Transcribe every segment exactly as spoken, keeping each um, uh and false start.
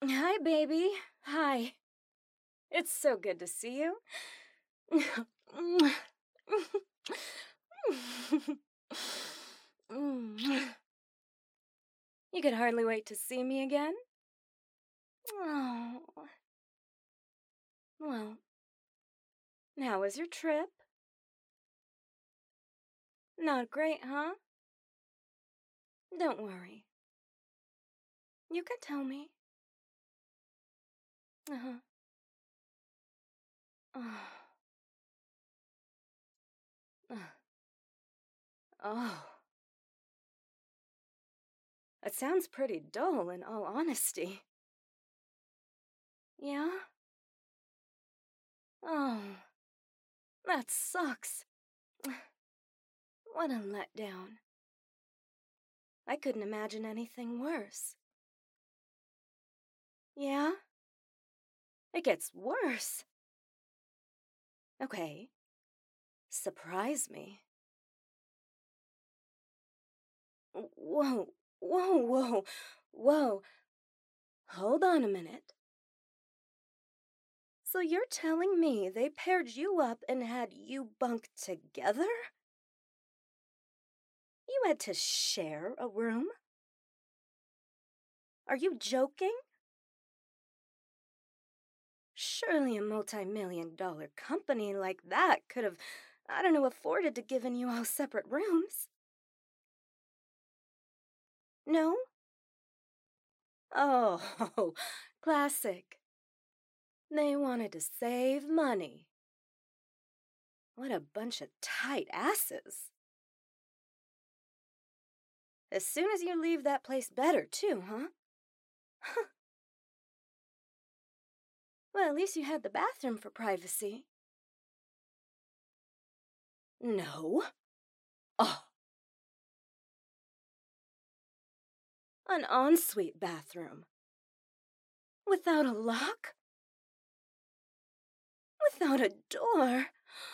Hi, baby. Hi. It's so good to see you. You could hardly wait to see me again? Oh. Well, how was your trip? Not great, huh? Don't worry. You can tell me. Uh-huh. Oh. Oh. It sounds pretty dull, in all honesty. Yeah? Oh. That sucks. What a letdown. I couldn't imagine anything worse. Yeah? It gets worse. Okay. Surprise me. Whoa, whoa, whoa, whoa. Hold on a minute. So you're telling me they paired you up and had you bunk together? You had to share a room? Are you joking? Surely a multi-million dollar company like that could have, I don't know, afforded to given you all separate rooms. No? Oh, classic. They wanted to save money. What a bunch of tight asses. As soon as you leave that place better, too, huh? Well, at least you had the bathroom for privacy. No. Oh. An ensuite bathroom. Without a lock? Without a door?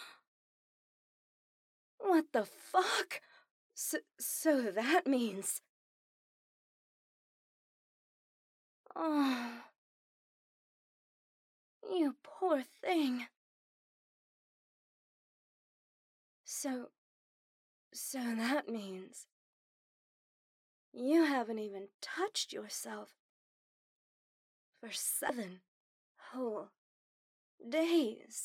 What the fuck? So, so that means... Oh... You poor thing. So... So that means... You haven't even touched yourself for seven whole days.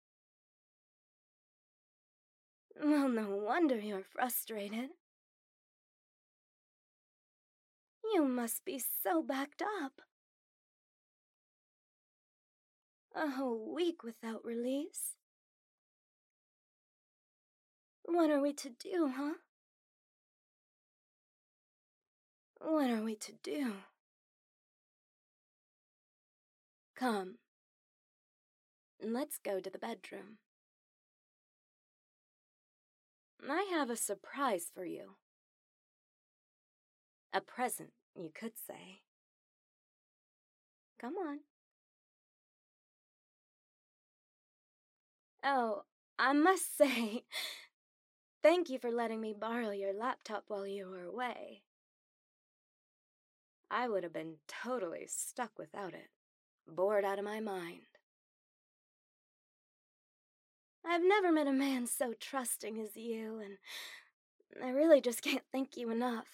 Well, no wonder you're frustrated. You must be so backed up. A whole week without release. What are we to do, huh? What are we to do? Come. Let's go to the bedroom. I have a surprise for you. A present, you could say. Come on. Oh, I must say, thank you for letting me borrow your laptop while you were away. I would have been totally stuck without it, bored out of my mind. I've never met a man so trusting as you, and I really just can't thank you enough.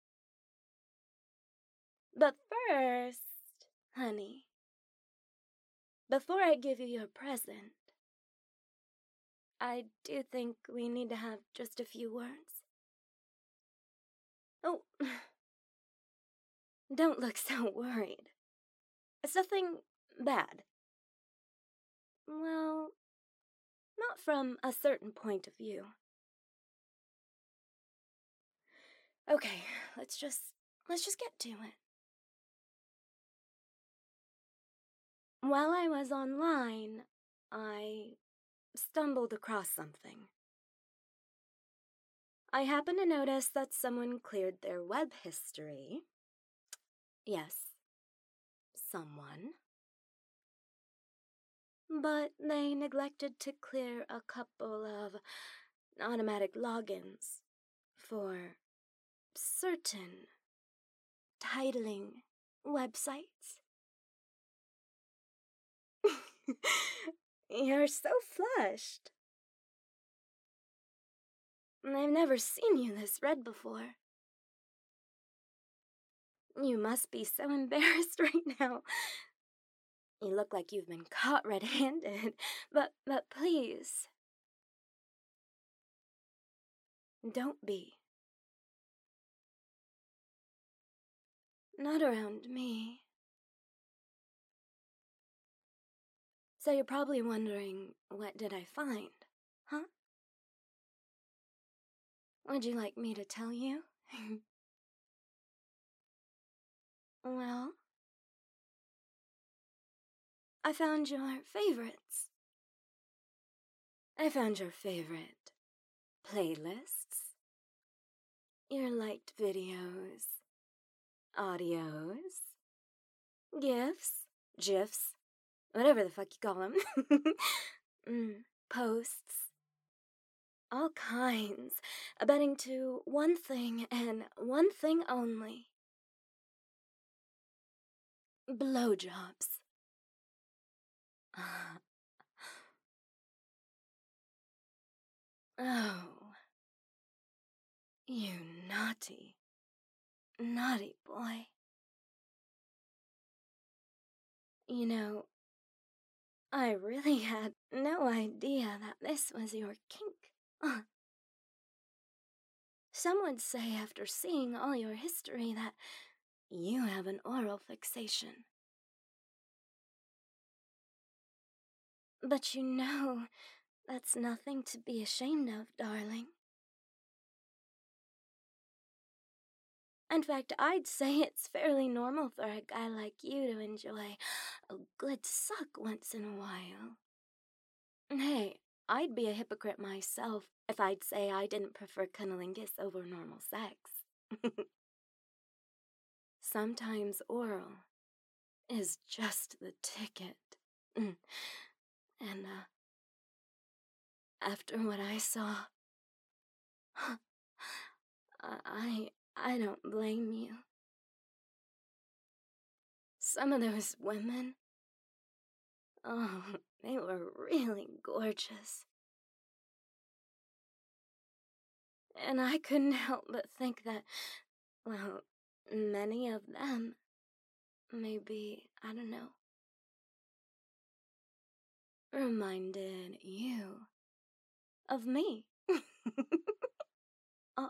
But first, honey, before I give you your present, I do think we need to have just a few words. Oh, don't look so worried. It's nothing bad. Well, not from a certain point of view. Okay, let's just, let's just get to it. While I was online, I stumbled across something. I happened to notice that someone cleared their web history. Yes, someone. But they neglected to clear a couple of automatic logins for certain titling websites. You're so flushed. I've never seen you this red before. You must be so embarrassed right now. You look like you've been caught red-handed. But, but please, don't be. Not around me. So you're probably wondering, what did I find? Huh? Would you like me to tell you? Well, I found your favorites. I found your favorite playlists, your liked videos, audios, GIFs, GIFs, whatever the fuck you call them, mm, posts, all kinds, abetting to one thing and one thing only. Blowjobs. Oh, you naughty, naughty boy. You know, I really had no idea that this was your kink. Uh, Some would say after seeing all your history that you have an oral fixation. But you know, that's nothing to be ashamed of, darling. In fact, I'd say it's fairly normal for a guy like you to enjoy a good suck once in a while. Hey, I'd be a hypocrite myself if I'd say I didn't prefer cunnilingus over normal sex. Sometimes oral is just the ticket. Mm. And, uh, after what I saw, I, I don't blame you. Some of those women, oh, they were really gorgeous. And I couldn't help but think that, well, many of them, maybe, I don't know, reminded you of me. uh,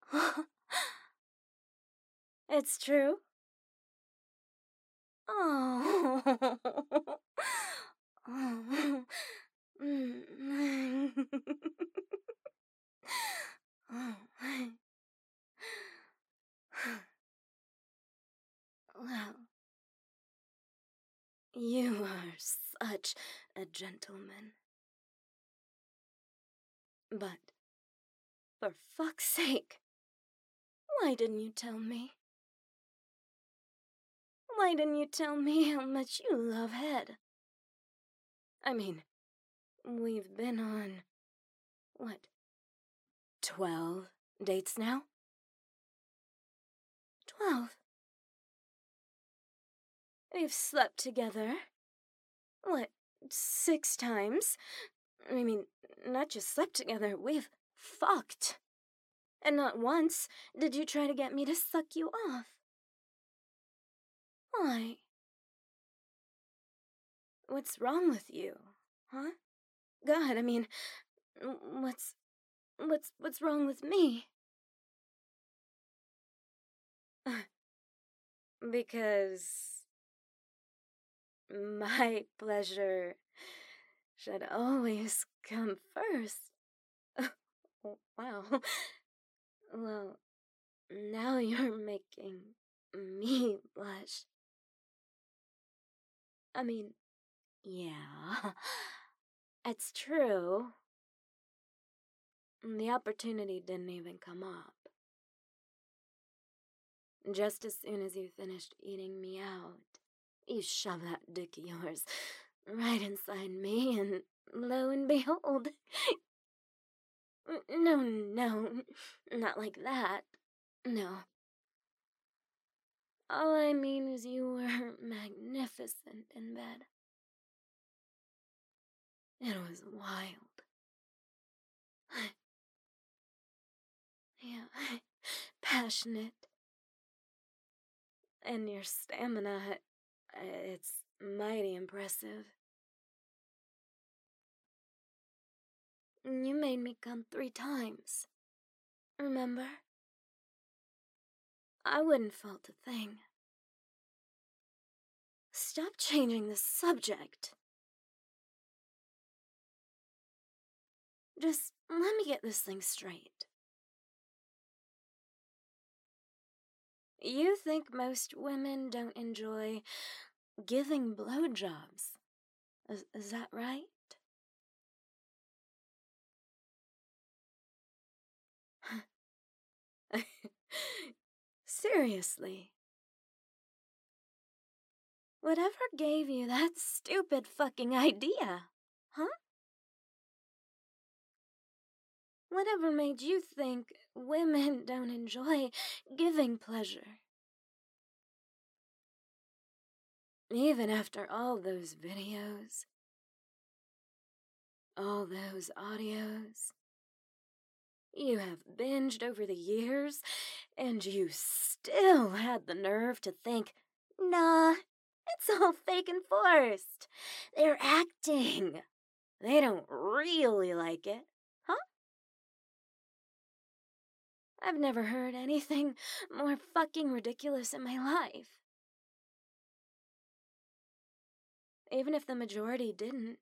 it's true. Oh. Oh. Mm. Oh. Well, you are such a gentleman. But, for fuck's sake, why didn't you tell me? Why didn't you tell me how much you love head? I mean, we've been on, what, twelve dates now? Twelve. We've slept together, what, six times? I mean, not just slept together, we've fucked. And not once did you try to get me to suck you off. Why? What's wrong with you, huh? God, I mean, what's, what's, what's wrong with me? Because my pleasure should always come first. Wow. Well, now you're making me blush. I mean, yeah, it's true. The opportunity didn't even come up. Just as soon as you finished eating me out, you shoved that dick of yours right inside me, and lo and behold. No, no, not like that. No. All I mean is you were magnificent in bed. It was wild. Yeah, passionate. And your stamina, it's mighty impressive. You made me come three times. Remember? I wouldn't fault a thing. Stop changing the subject. Just let me get this thing straight. You think most women don't enjoy giving blowjobs? Is, is that right? Seriously. Whatever gave you that stupid fucking idea? Huh? Whatever made you think women don't enjoy giving pleasure? Even after all those videos, all those audios you have binged over the years, and you still had the nerve to think, nah, it's all fake and forced. They're acting. They don't really like it. Huh? I've never heard anything more fucking ridiculous in my life. Even if the majority didn't.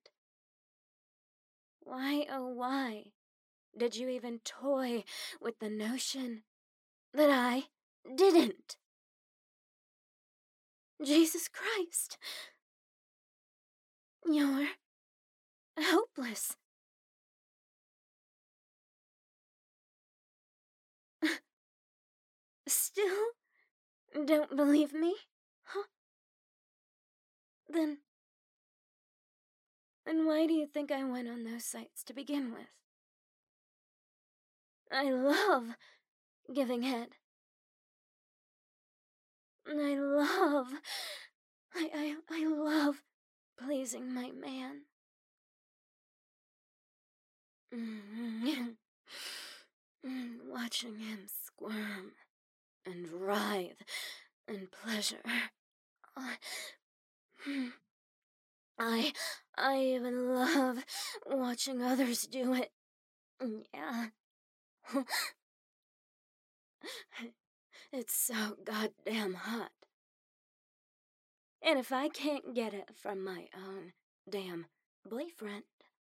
Why, oh why, did you even toy with the notion that I didn't? Jesus Christ. You're hopeless. Still don't believe me? Huh? Then... Then why do you think I went on those sites to begin with? I love giving head. I love... I, I, I love pleasing my man. Watching him squirm and writhe in pleasure. I, I even love watching others do it. Yeah. It's so goddamn hot. And if I can't get it from my own damn boyfriend,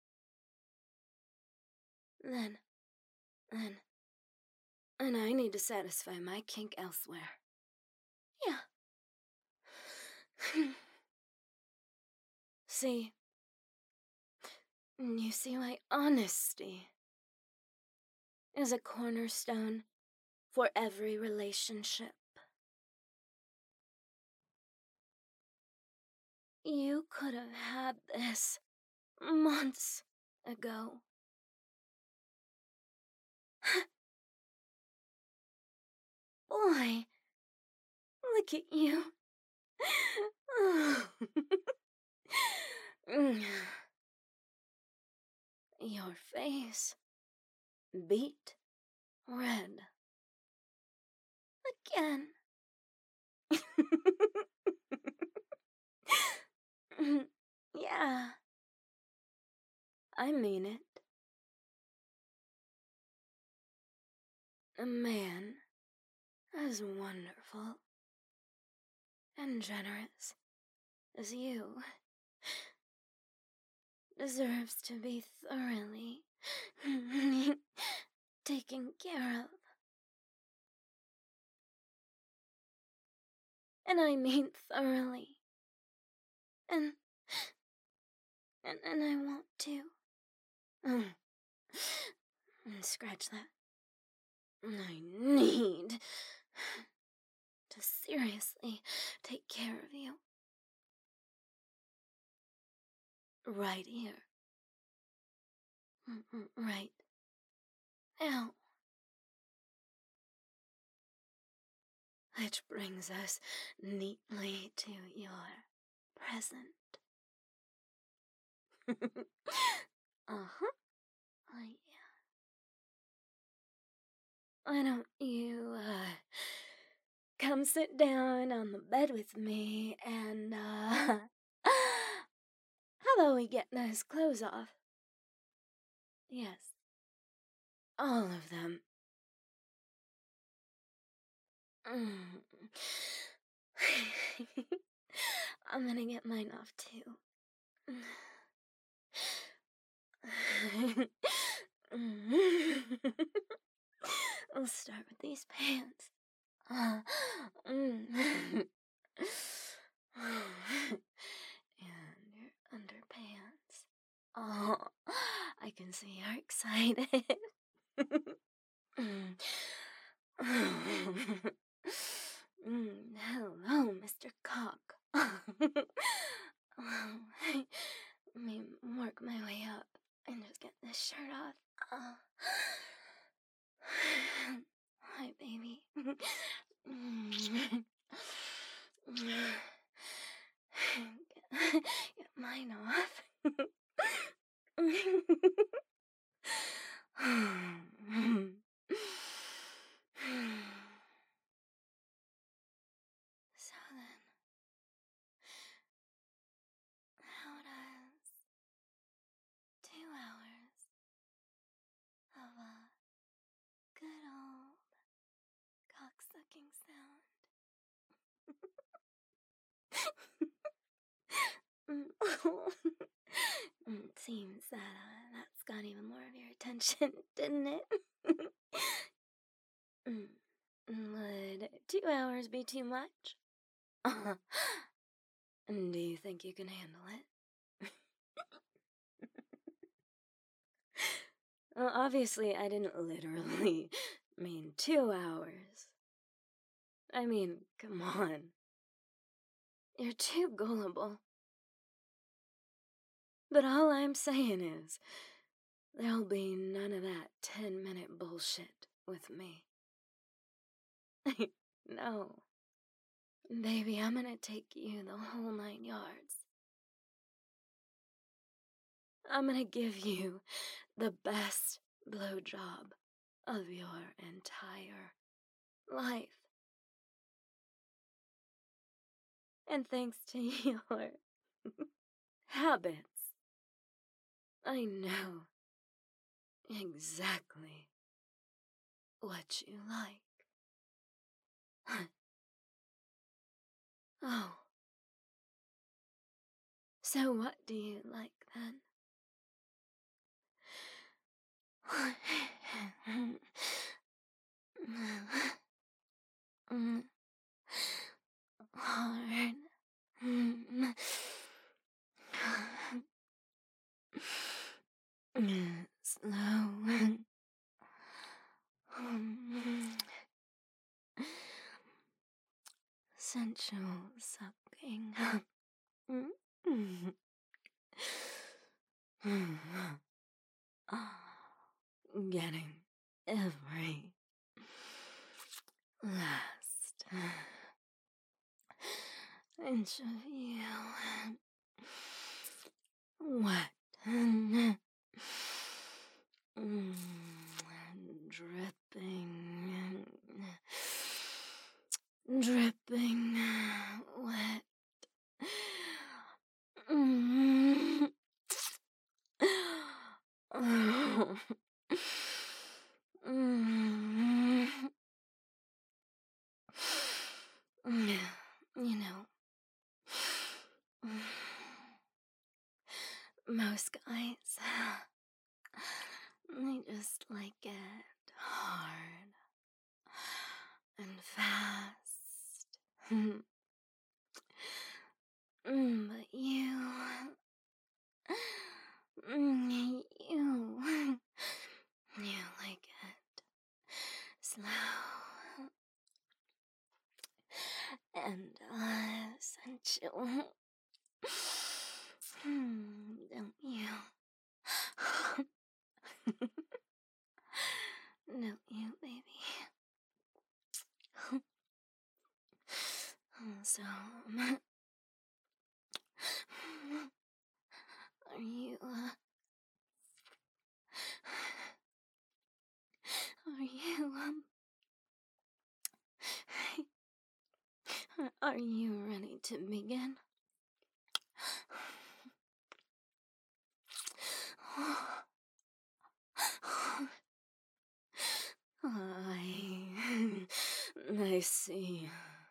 then, then, and I need to satisfy my kink elsewhere. Yeah. See, you see why honesty is a cornerstone for every relationship. You could have had this months ago. Boy, look at you. Your face beat red. Again. Yeah. I mean it. A man as wonderful and generous as you deserves to be thoroughly taken care of. And I mean thoroughly. And, and, and I want to. Mm. Scratch that. I need to seriously take care of you. Right here. Right now. Which brings us neatly to your present. Uh-huh. Oh, yeah. Why don't you, uh, come sit down on the bed with me and, uh, how about we get those clothes off? Yes. All of them. Mm. I'm gonna get mine off too. We'll start with these pants. Uh, mm. And your underpants. Oh, I can see you're excited. Mm. Mm, hello, Mister Cock. Oh, let me work my way up and just get this shirt off. Oh. Hi, baby. Get, get mine off. So then, how does two hours of a good old cocksucking sound? It seems that uh, that's got even more of your attention, didn't it? Mm. Would two hours be too much? Uh, do you think you can handle it? Well, obviously, I didn't literally mean two hours. I mean, come on. You're too gullible. But all I'm saying is, there'll be none of that ten-minute bullshit with me. No. Baby, I'm gonna take you the whole nine yards. I'm gonna give you the best blowjob of your entire life. And thanks to your habits, I know exactly what you like. Oh. So what do you like then? Hard. Slow. Sensual sucking. Getting every last inch of you wet and dripping, dripping wet. You know, most guys, they just like it hard and fast. Mm, but you, mm, you, you like it slow and uh, sensual. Hmm, don't you? Don't you, baby? So, um, Are you, uh... Are you, um... Are you ready to begin? I... I see.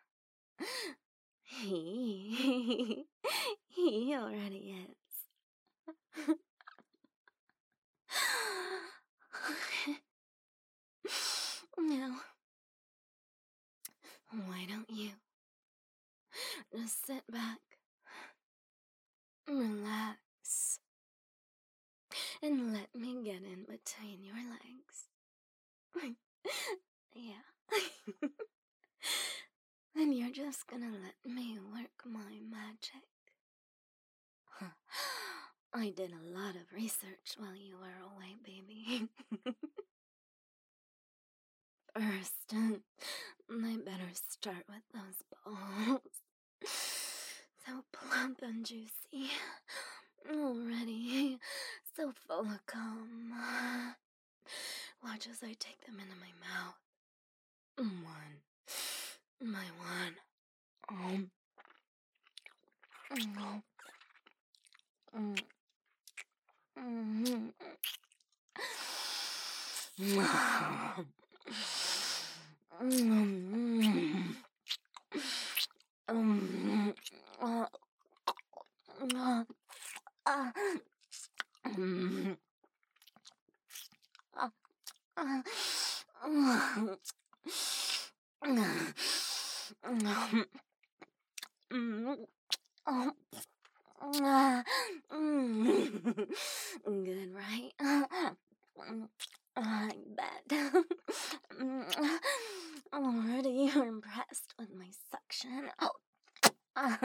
He... He already is. Now, why don't you just sit back, relax, and let me get in between your legs. Yeah. And you're just gonna let me work my magic. I did a lot of research while you were away, baby. First, I better start with those balls. So plump and juicy. Already so full of cum. Watch as I take them into my mouth. One. My one. Um. Mm. Mm. Mm. Mm. Mm. Um. Uh. Uh. Uh. Mm. Uh. Uh. Uh. Um. Mm. Oh. Uh, mm. Good, right? I bet. Already you're impressed with my suction. Uh,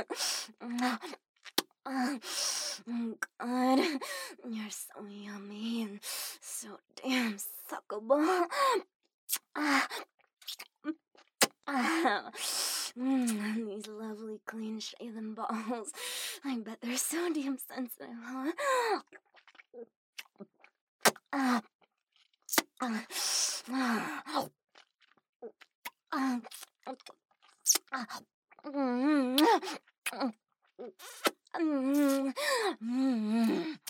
uh, God, you're so yummy and so damn suckable. Uh, uh, mm, these lovely clean shaven balls. I bet they're so damn sensitive, huh? Uh, uh, uh, uh, uh, mm, mm, mm, mm.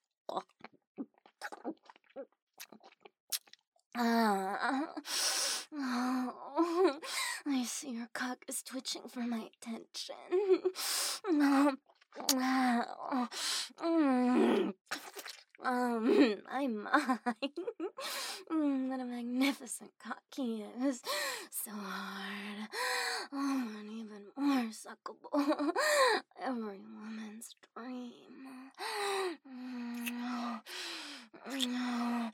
Uh, oh, I see your cock is twitching for my attention. Um, uh, mm, um, I'm mine. Mm, what a magnificent cock he is. So hard. Oh, and even more suckable. Every woman's dream. Mm, mm,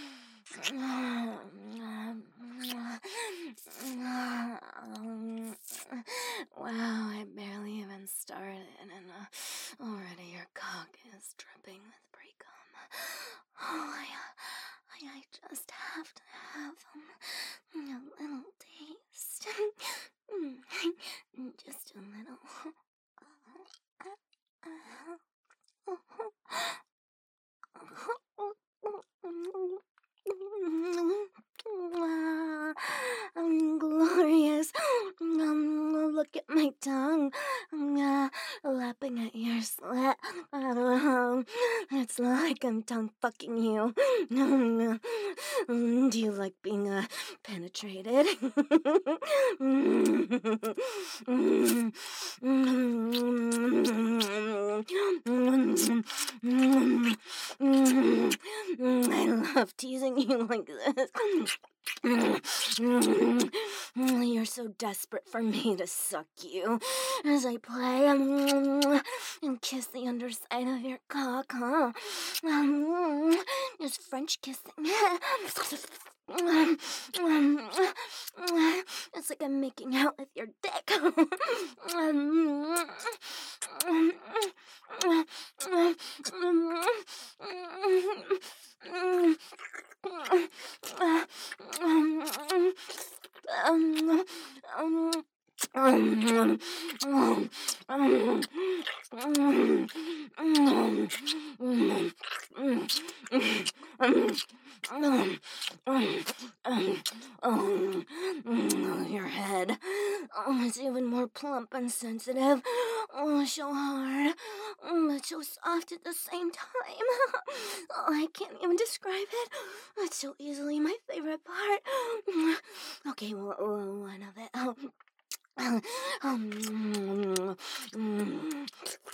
Wow, I barely even started, and uh, already your cock is dripping with pre-cum. Oh, I, I, I just have to have um, a little taste. Just a little. I'm glorious. Um, look at my tongue. I'm uh, lapping at your slit. Um, it's like I'm tongue fucking you. Um, do you like being uh, penetrated? I love teasing you like this. You're so desperate for me to suck you as I play and kiss the underside of your cock, huh? Just French kissing. It's like I'm making out with your dick. Your head. Oh, it's even more plump and sensitive. Oh, so hard. But so soft at the same time. Oh, I can't even describe it. It's so easily my favorite part. Okay, well, one of it. Oh. Um, um, um,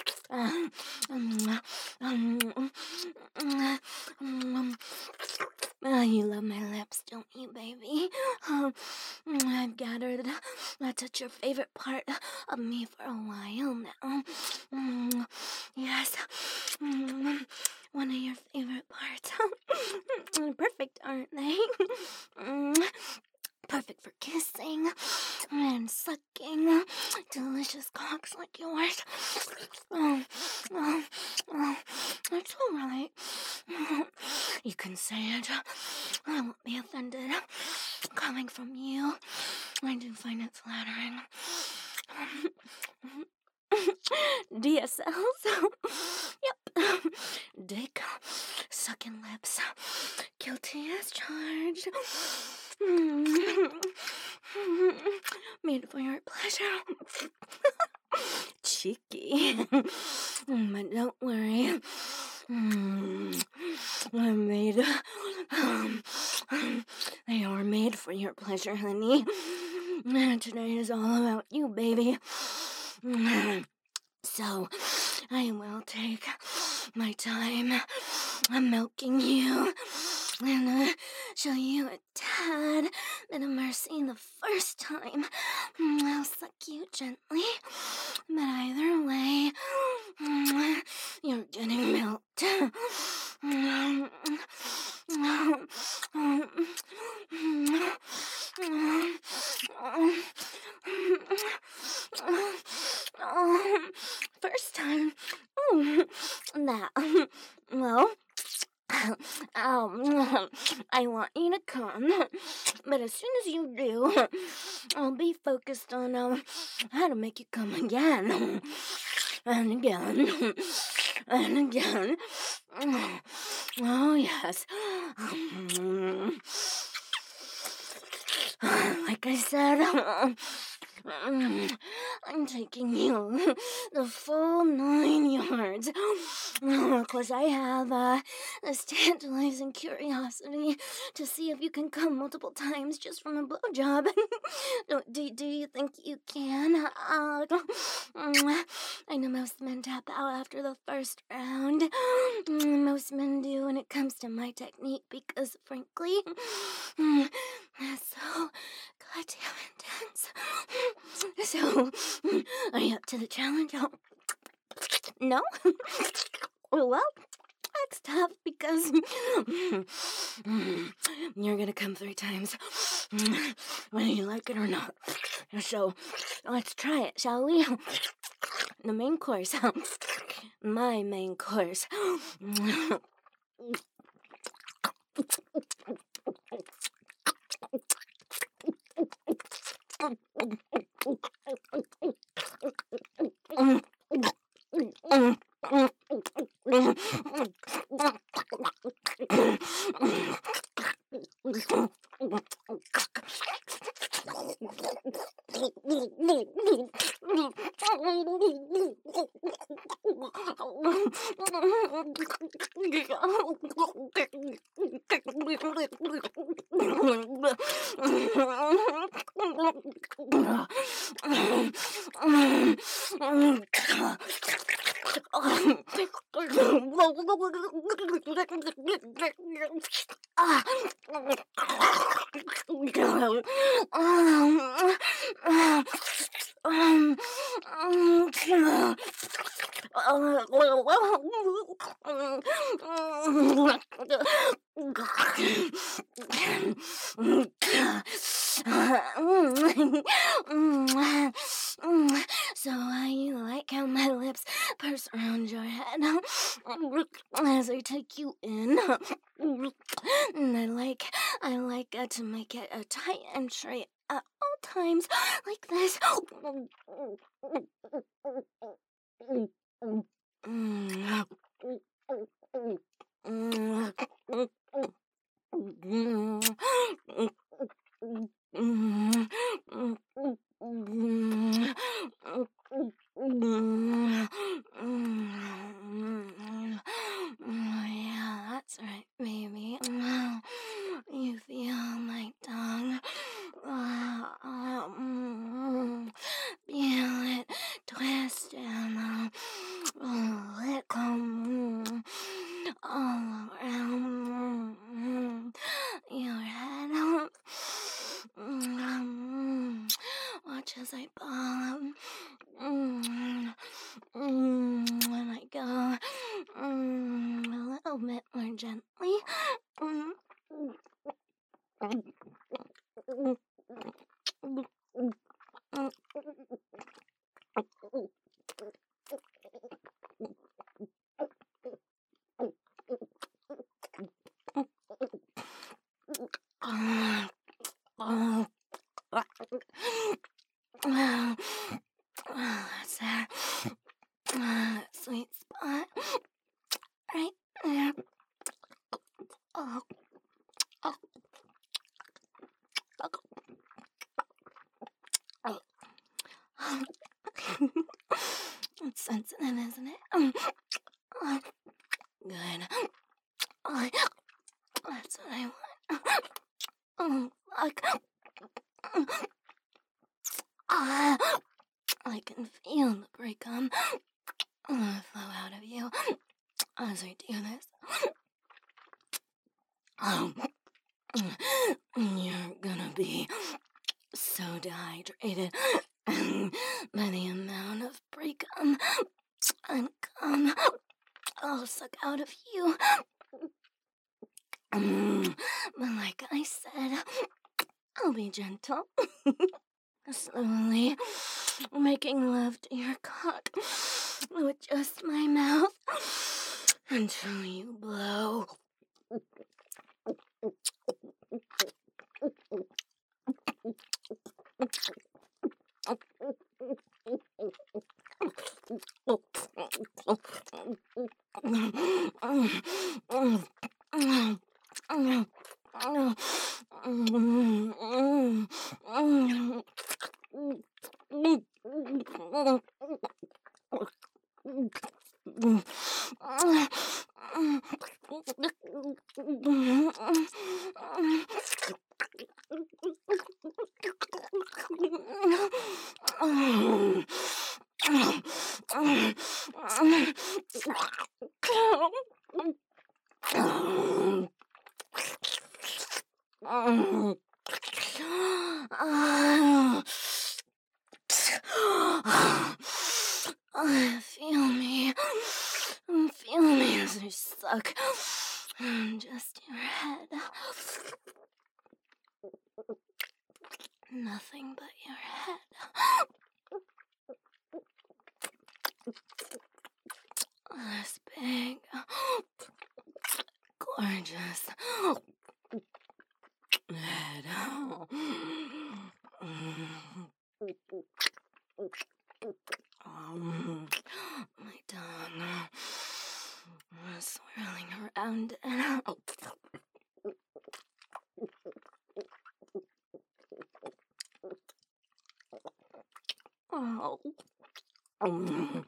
um, um, uh, you love my lips, don't you, baby? Um, I've gathered that's such your favorite part of me for a while now. Um, yes, um, one of your favorite parts. Perfect, aren't they? Um, Perfect for kissing and sucking delicious cocks like yours. Oh, oh, oh, that's all right. You can say it. I won't be offended. Coming from you, I do find it flattering. D S Ls? Yep. Dick, sucking lips. Guilty as charged. Made for your pleasure. Cheeky. But don't worry. I'm made. Um, they are made for your pleasure, honey. Today is all about you, baby. So, I will take my time milking you and uh, show you a tad bit of mercy the first time. I'll suck you gently, but either way, you're getting milked. First time. That. Well, um, I want you to come, but as soon as you do, I'll be focused on um, how to make you come again, and again, and again. Oh, yes. Like I said, I'm taking you the full nine yards. Because I have uh, this tantalizing curiosity to see if you can come multiple times just from a blowjob. do, do you think you can? Uh, I know most men tap out after the first round. Most men do when it comes to my technique because, frankly, that's so goddamn intense. So, are you up to the challenge? No? Well, that's tough because you're gonna come three times, whether you like it or not. So, let's try it, shall we? The main course. My main course. So I like how my lips purse around your head as I take you in. And I like, I like uh, to make it a tight entry at all times, like this. Yeah, that's right, baby. You feel my tongue. Feel it twist and let come all around your head. Watch as I pull when I go a little bit more gently. That's that sweet spot right there. Oh, oh, oh, oh. It's sensitive, isn't it? Oh, good. Oh, that's what I want. Oh, fuck. Ah, I can feel the break-um uh, flow out of you as I do this. Oh, you're gonna be so dehydrated by the amount of break-um and cum I'll suck out of you. Mm, but like I said, I'll be gentle. Slowly making love to your cock with just my mouth until you blow. Feel me. Feel me as I suck. Just your head. Nothing but your head. This big, gorgeous head. Um, my tongue swirling around and oh. Um.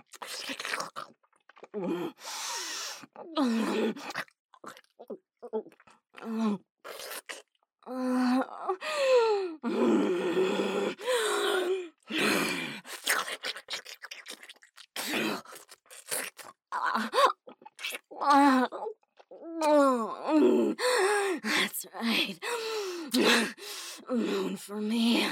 That's right. Moan for me.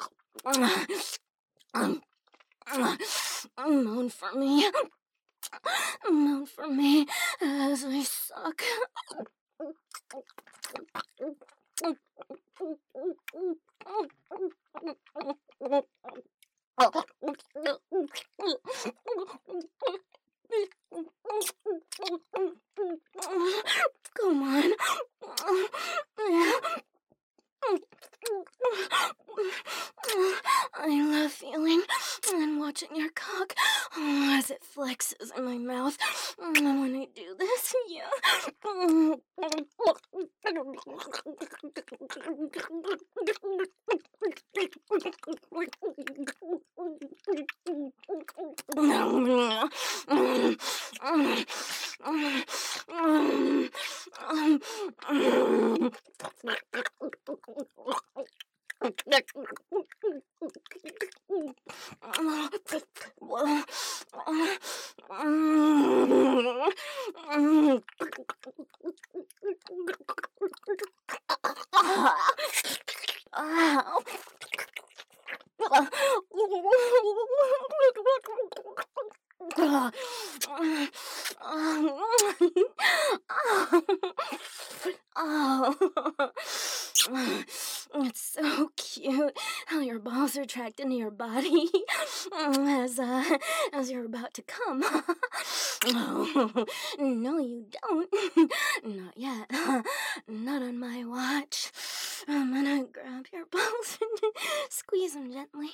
Moan for me. Moan for me as I suck. Come on. I love feeling and watching your cock oh, as it flexes in my mouth when I do this. Yeah. Oh, it's so cute how your balls are tracked into your body as uh, as you're about to come. Oh, no, you don't. Not yet. Not on my watch. I'm gonna grab your balls and squeeze them gently.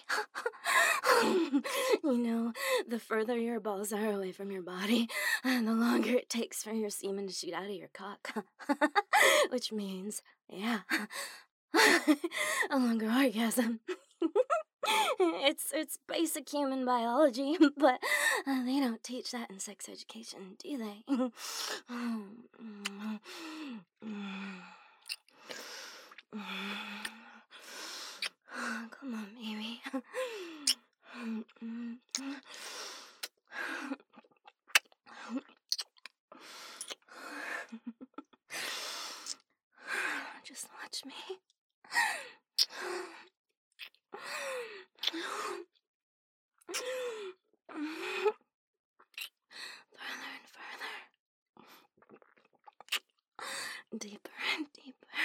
You know, the further your balls are away from your body, uh, the longer it takes for your semen to shoot out of your cock. Which means, yeah, a longer orgasm. It's it's basic human biology, but uh, they don't teach that in sex education, do they? Come on, baby. Just watch me. Further and further. Deeper and deeper.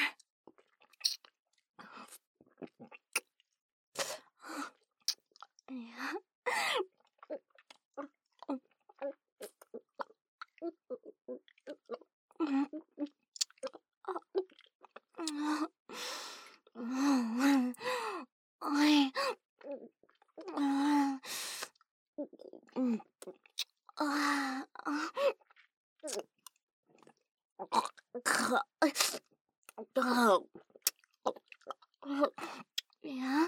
Yeah. Yeah.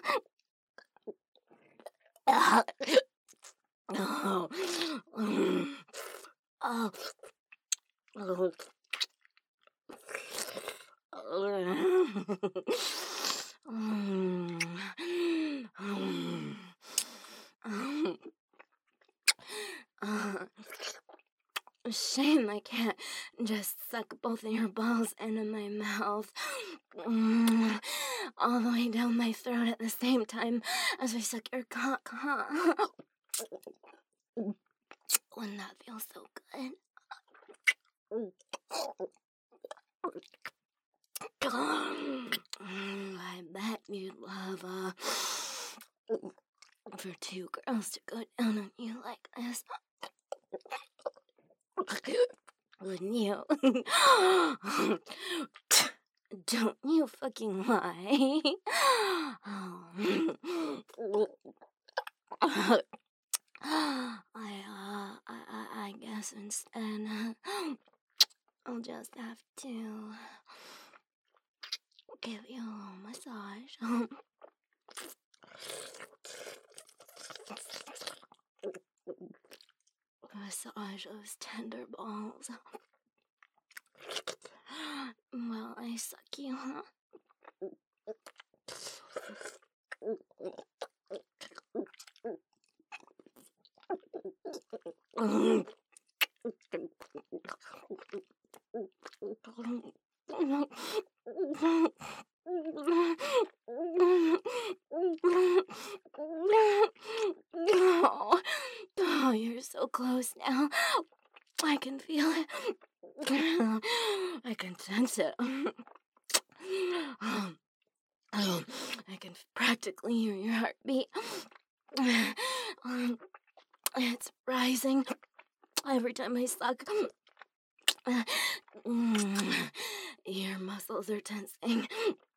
Oh. Oh. Oh. Shame I can't just suck both of your balls into my mouth. All the way down my throat at the same time as I suck your cock, huh? Wouldn't that feel so good? I bet you'd love, uh, for two girls to go down on you like this. Wouldn't you? Don't you fucking lie. I, uh, I, I, I guess instead, I'll just have to give you a little massage. Massage those tender balls. Well, I suck you, huh? Oh, oh, you're so close now. I can feel it. I can sense it. Um, um, I can practically hear your heartbeat. Um, it's rising every time I suck. Your muscles are tensing.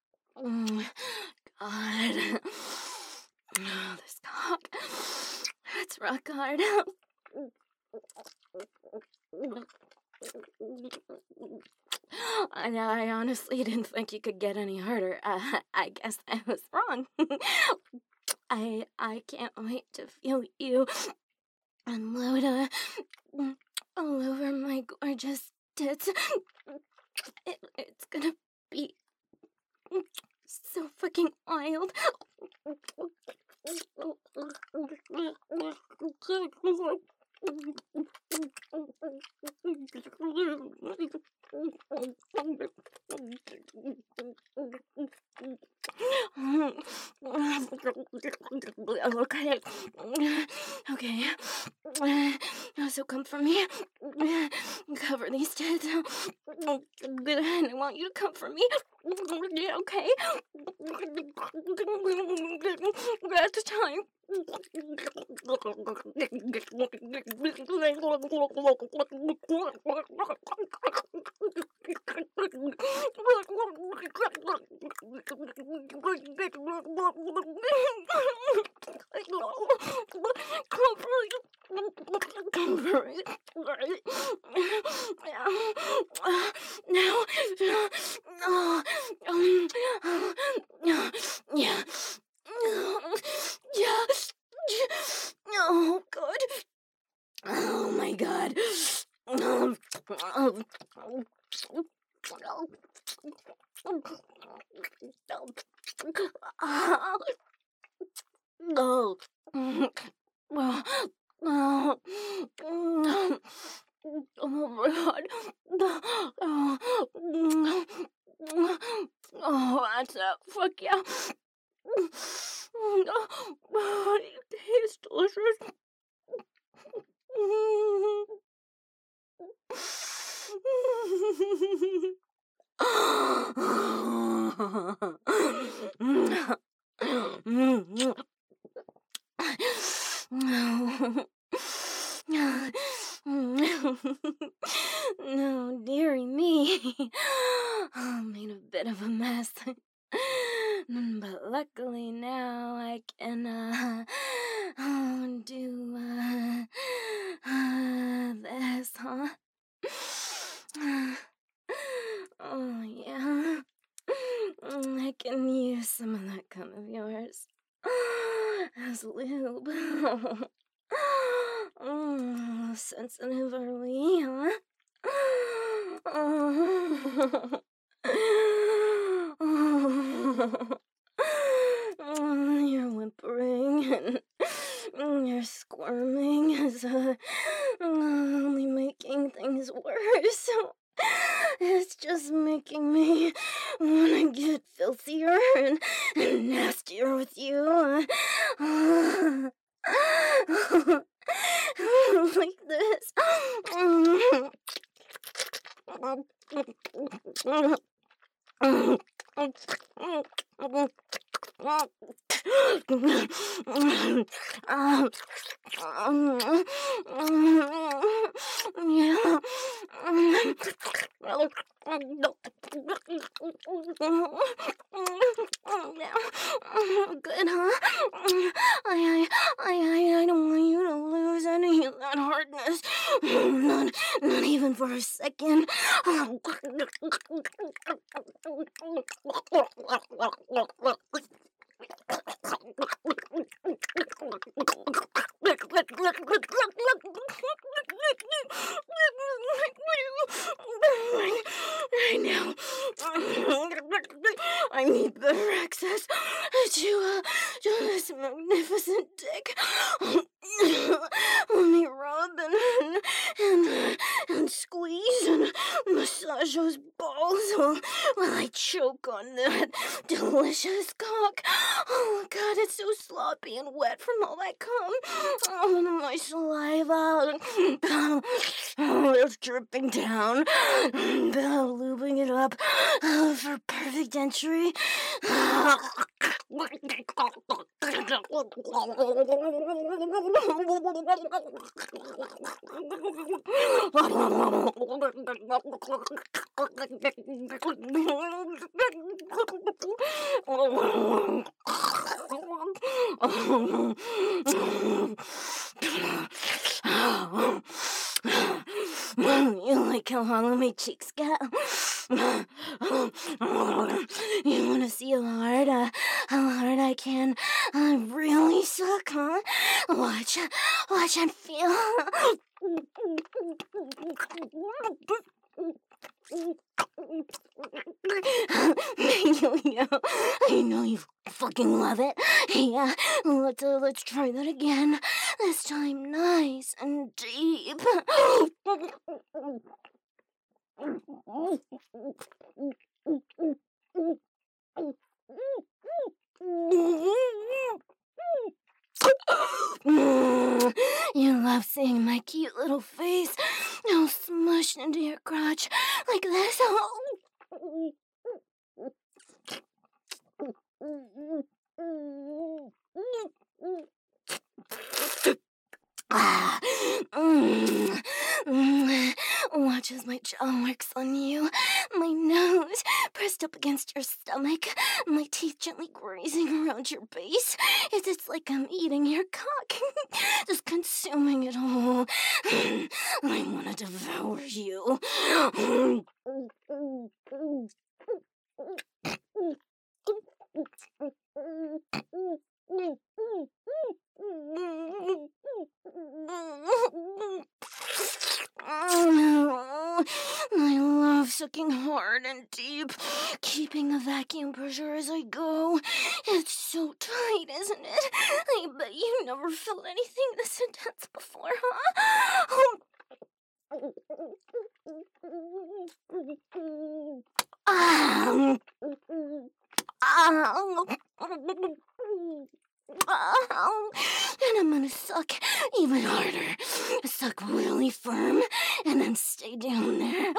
God. Oh, this cock. It's rock hard. I, I honestly didn't think you could get any harder. Uh, I guess I was wrong. I I can't wait to feel you unload uh, all over my gorgeous tits. It, it's gonna be so fucking wild. Okay. Okay. So come for me. Cover these tits. And I want you to come for me. Okay? That's time. Now, no, um, yeah, yeah, oh God, oh my God, um, no, well, oh, oh my God, oh, oh, that's it, fuck yeah. Oh, it tastes delicious. No, dearie me. I made a bit of a mess. But luckily now I can uh, uh do uh, uh this, huh? Oh yeah. I can use some of that cum of yours as lube. Oh, sensitive are we, huh? Oh. Oh, you're whimpering and you're squirming is uh, only making things worse. It's just making me want to get filthier and, and nastier with you. Uh, like this. Yeah. Good, huh? I, I, I, I don't want you to lose any of that hardness. Not, not even for a second. Right now, I need better access to, uh, to this magnificent dick. Let me rub and, and, and squeeze and massage those balls while, while I choke on that delicious cock. Oh, God, it's so sloppy and wet from all that cum. Oh, my saliva. Oh, it's dripping down. Lubing it up uh, for perfect entry. You like how hollow my cheeks get? You want to see how hard uh, how hard I can. I really suck, huh? Watch, watch and feel. Yo, I know you fucking love it. Yeah, let's uh, let's try that again. This time, nice and deep. You love seeing my cute little face all smushed into your crotch like this. Ah, mm, mm. Watch as my jaw works on you, my nose pressed up against your stomach, my teeth gently grazing around your base. It's, it's like I'm eating your cock, just consuming it all. I want to devour you. I love sucking hard and deep, keeping a vacuum pressure as I go. It's so tight, isn't it? I bet you never felt anything this intense before, huh? Ah. And I'm gonna suck even harder. Suck really firm and then stay down there.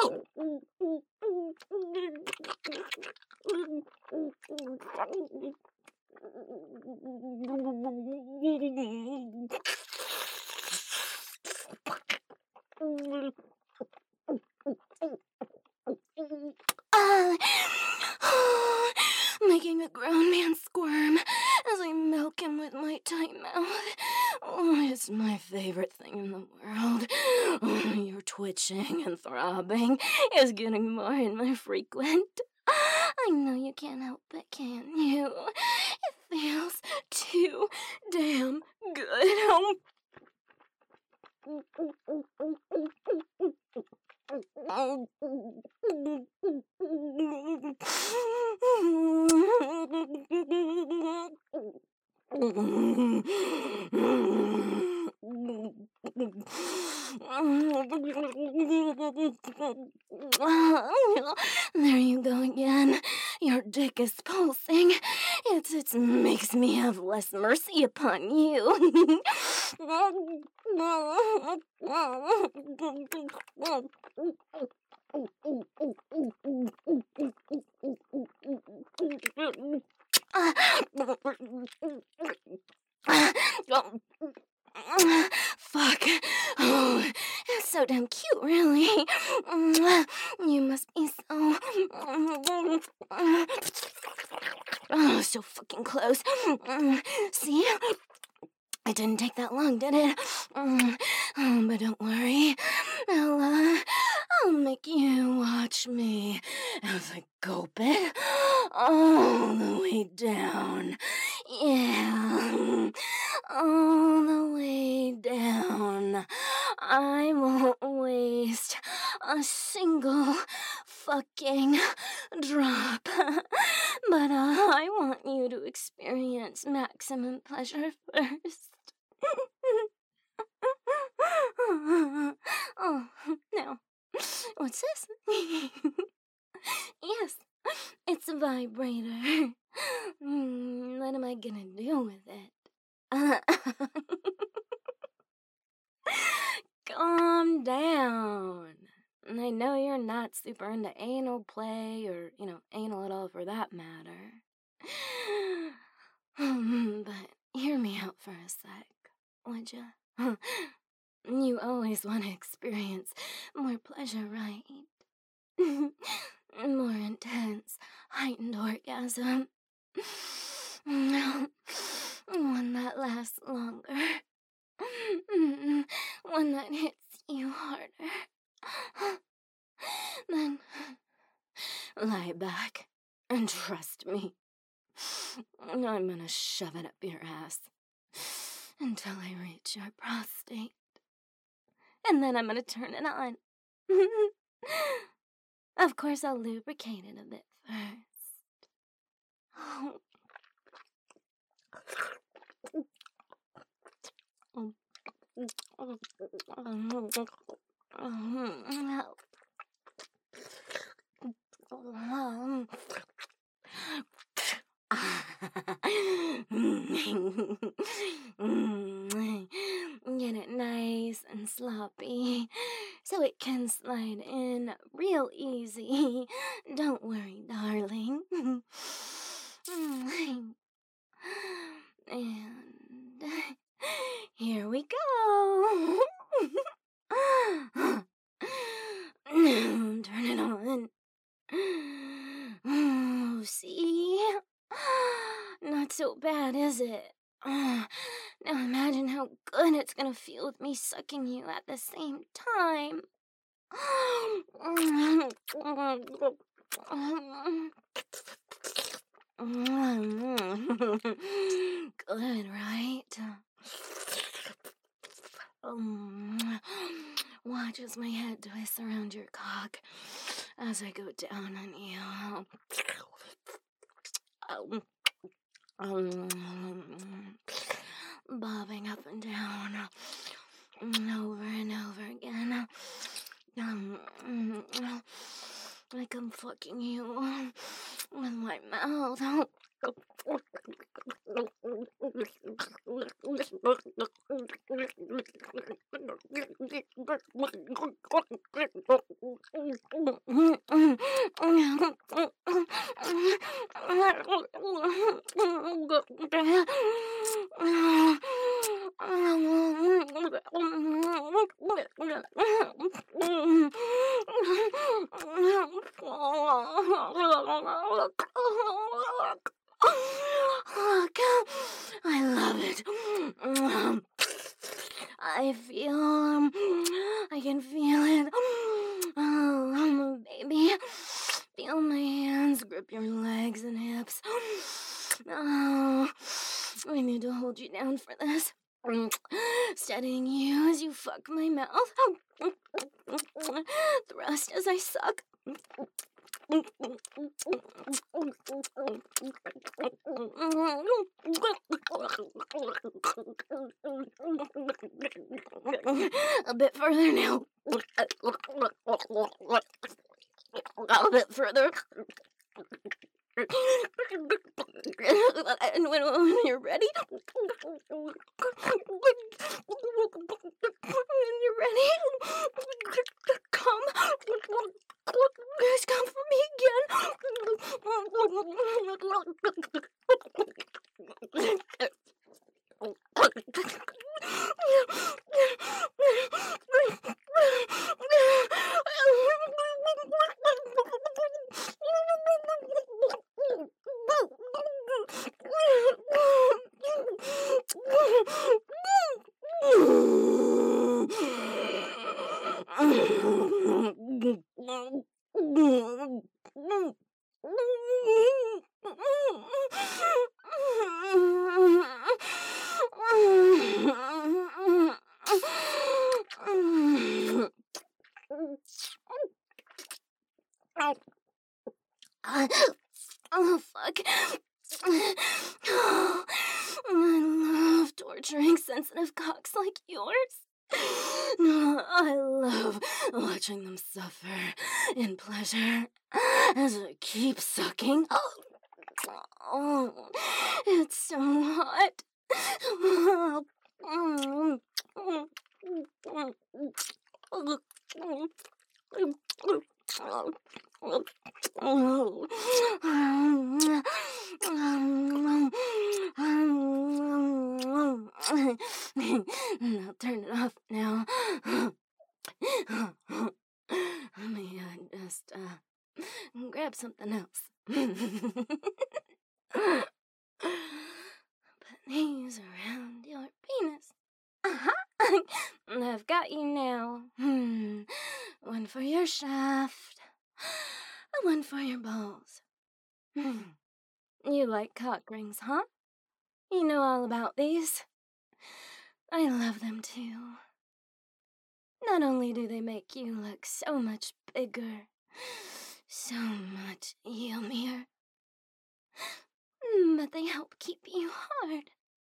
Uh, making a grown man squirm as I milk him with my tight mouth. Oh, it's my favorite thing in the world. Oh, your twitching and throbbing is getting more and more frequent. I know you can't help it, can you? It feels too damn good. There you go again. Your dick is pulsing. It's, it makes me have less mercy upon you. Fuck. Oh, that's so damn cute, really. You must be so... Oh, so fucking close. See? It didn't take that long, did it? Oh, but don't worry. I'll, uh, I'll make you watch me as I gulp it all the way down. Yeah. All the way down. I won't waste a single fucking drop. But uh, I want you to experience maximum pleasure first. Oh, no. What's this? Yes, it's a vibrator. Mm, what am I gonna do with it? Uh, calm down. I know you're not super into anal play or, you know, anal at all for that matter. But hear me out for a sec, would ya? You always want to experience more pleasure, right? More intense, heightened orgasm. One that lasts longer. One that hits you harder. Then lie back and trust me. I'm gonna shove it up your ass until I reach your prostate. And then I'm gonna turn it on. Of course, I'll lubricate it a bit first. Get it nice and sloppy so it can slide in real easy. Don't worry, darling. And here we go. Turn it on. Oh, see? Not so bad, is it? Now imagine how good it's gonna feel with me sucking you at the same time. Good, right? Um, watch as my head twists around your cock as I go down on you. Um, um, bobbing up and down, over and over again. Um, like I'm fucking you with my mouth. I love it. I feel, um, I can feel it. Oh, baby. Feel my hands grip your legs and hips. Oh, I need to hold you down for this. Steadying you as you fuck my mouth. Thrust as I suck. A bit further now. A bit further. And when, when you're ready, when you're ready, come, guys, come for me again. Oh, fuck. Oh, I love torturing sensitive cocks like yours. I love watching them suffer in pleasure as I keep sucking. Oh, it's so hot. I'll turn it off now. Let me uh, just uh, grab something else. Put these around your penis. Uh-huh. I've got you now. Hmm. One for your shaft. One for your balls. Hmm. You like cock rings, huh? You know all about these. I love them too. Not only do they make you look so much bigger, so much yummier, but they help keep you hard.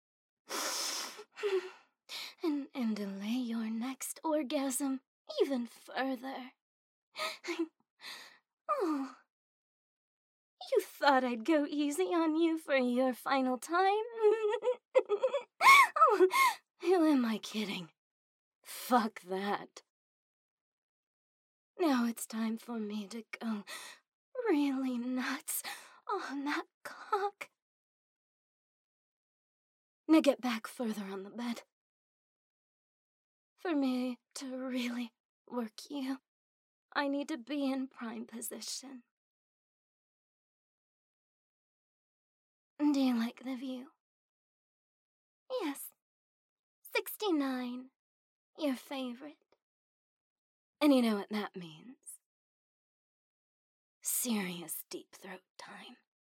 and, and delay your next orgasm even further. Oh, you thought I'd go easy on you for your final time? Oh, who am I kidding? Fuck that. Now it's time for me to go really nuts on that cock. Now get back further on the bed. For me to really work you, I need to be in prime position. Do you like the view? Yes. sixty-nine. Your favorite. And you know what that means. Serious deep throat time.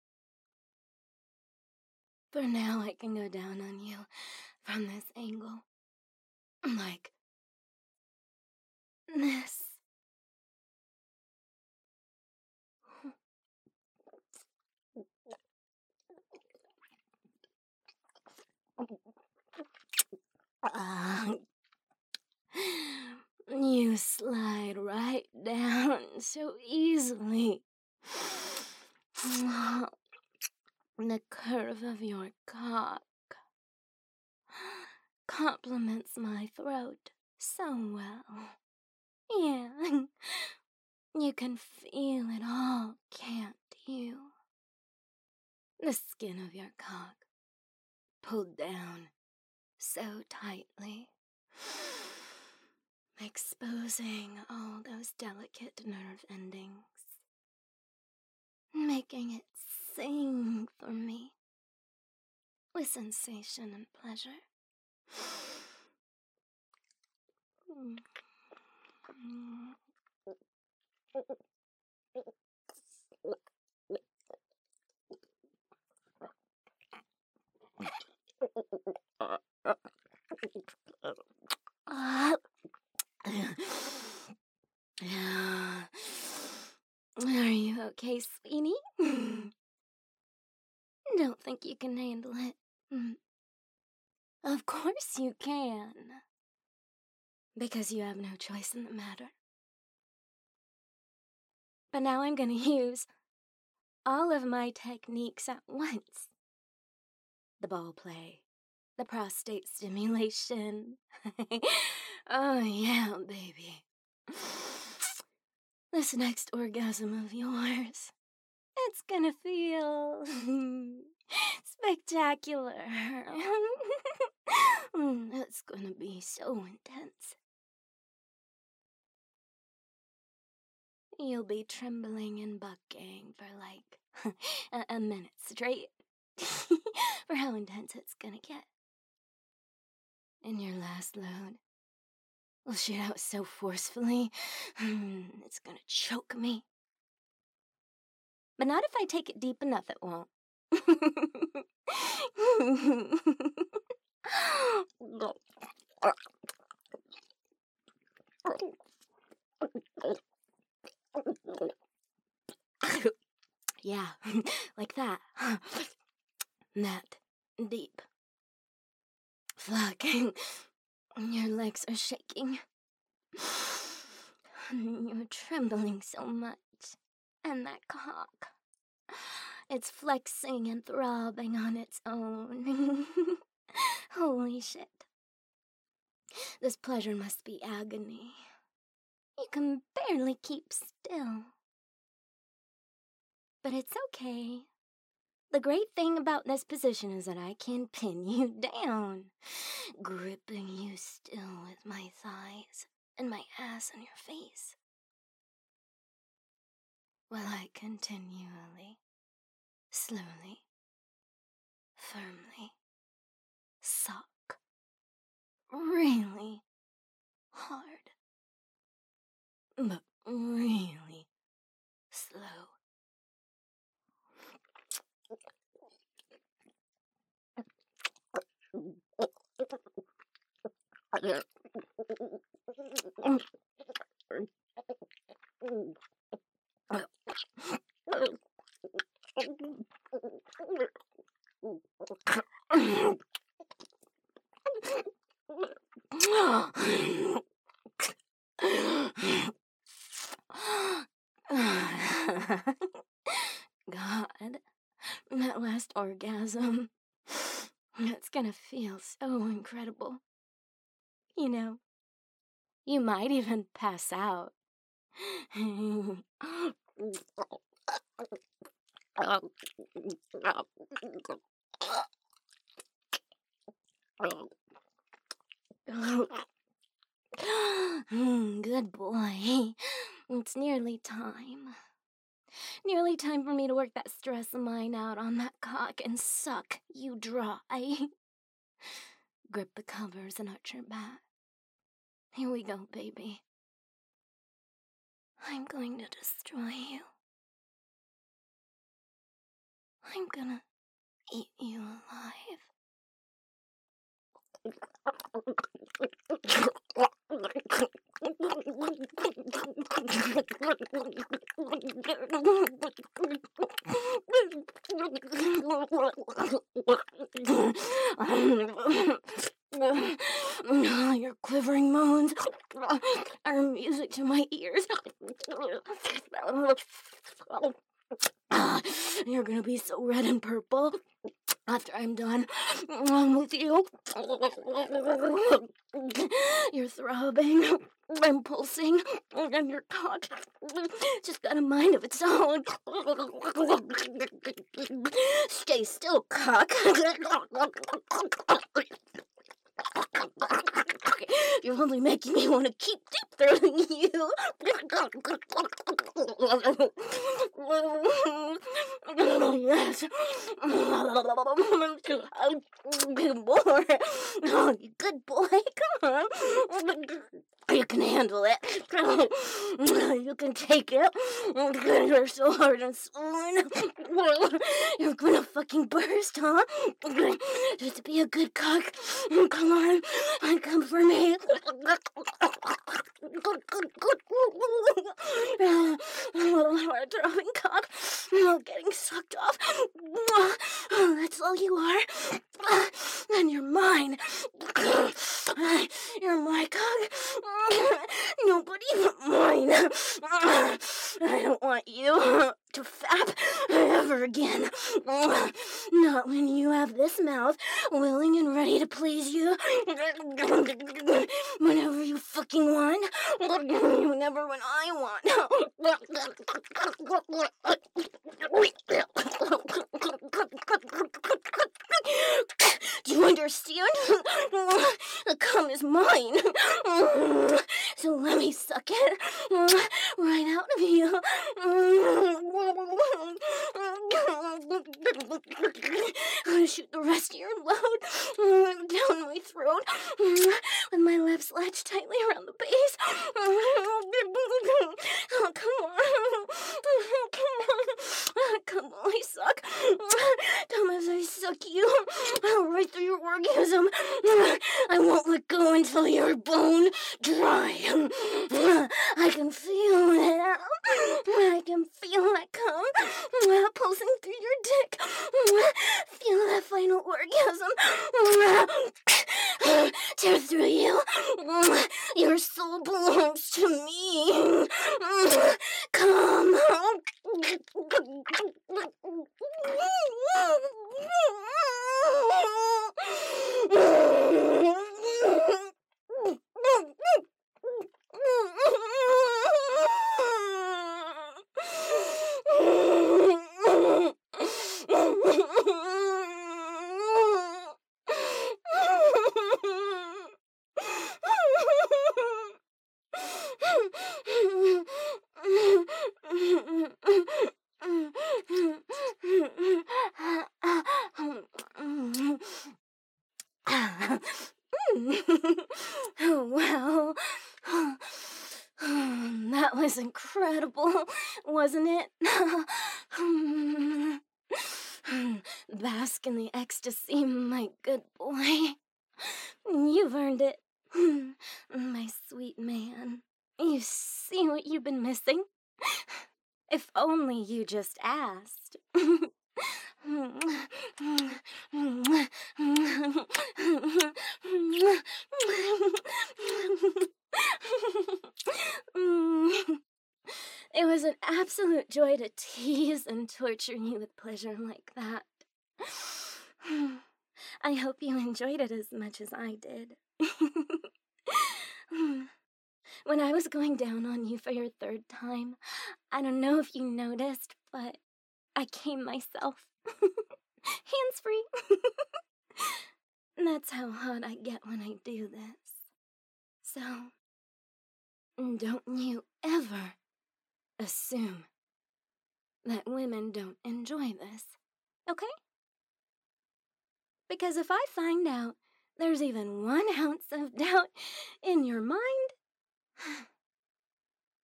For now, I can go down on you from this angle. Like this. Uh, you slide right down so easily. The curve of your cock complements my throat so well. Yeah, you can feel it all, can't you? The skin of your cock pulled down so tightly, exposing all those delicate nerve endings, making it sing for me with sensation and pleasure. Are you okay, Sweeney? Don't think you can handle it. Of course you can. Because you have no choice in the matter. But now I'm gonna use all of my techniques at once. The ball play, the prostate stimulation. Oh yeah, baby. This next orgasm of yours, it's gonna feel spectacular. It's gonna be so intense. You'll be trembling and bucking for like a, a minute straight for how intense it's gonna get. And your last load will shoot out so forcefully, it's gonna choke me. But not if I take it deep enough, it won't. Yeah, like that. That deep. Fuck. Your legs are shaking. You're trembling so much. And that cock. It's flexing and throbbing on its own. Holy shit. This pleasure must be agony. You can barely keep still. But it's okay. The great thing about this position is that I can pin you down, gripping you still with my thighs and my ass on your face, while I continually, slowly, firmly suck really hard, but really slow. God, that last orgasm, it's gonna feel so incredible. You know, you might even pass out. Good boy. It's nearly time. Nearly time for me to work that stress of mine out on that cock and suck you dry. Grip the covers and arch your back. Here we go, baby. I'm going to destroy you. I'm gonna eat you alive. Your quivering moans are music to my ears. You're gonna be so red and purple after I'm done with you. You're throbbing and pulsing, and your cock just got a mind of its own. Stay still, cock. You're only making me want to keep deep throating you. Yes. Good boy. Oh, good boy. Come on. You can handle it. You can take it. You're so hard and swollen. You're gonna fucking burst, huh? Just be a good cock. Come on. Come for me. Little hard throbbing cock. Getting sucked off. That's all you are. And you're mine. You're my cock. Nobody but mine. I don't want you to fap ever again. Not when you have this mouth willing and ready to please you. Whenever you fucking want. Whenever when I want. Do you understand? The cum is mine. So let me suck it right out of you. I'm gonna shoot the rest of your load down my throat with my lips latched tightly around the base. Oh, come on. Come on. Come on, I suck. Come as I suck you right through your orgasm. I won't let go until you're bone dry. I can feel it. I can feel that cum pulsing through your dick. Feel that final orgasm tear through you. Your soul belongs to me. Come. Wow. That was incredible, wasn't it? Bask in the ecstasy, my good boy. You've earned it. My sweet man, you see what you've been missing? If only you just asked. It was an absolute joy to tease and torture you with pleasure like that. I hope you enjoyed it as much as I did. When I was going down on you for your third time, I don't know if you noticed, but I came myself. Hands free. That's how hot I get when I do this. So, don't you ever assume that women don't enjoy this, okay? Because if I find out there's even one ounce of doubt in your mind,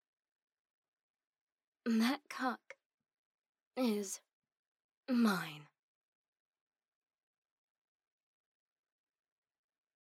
that cock is mine.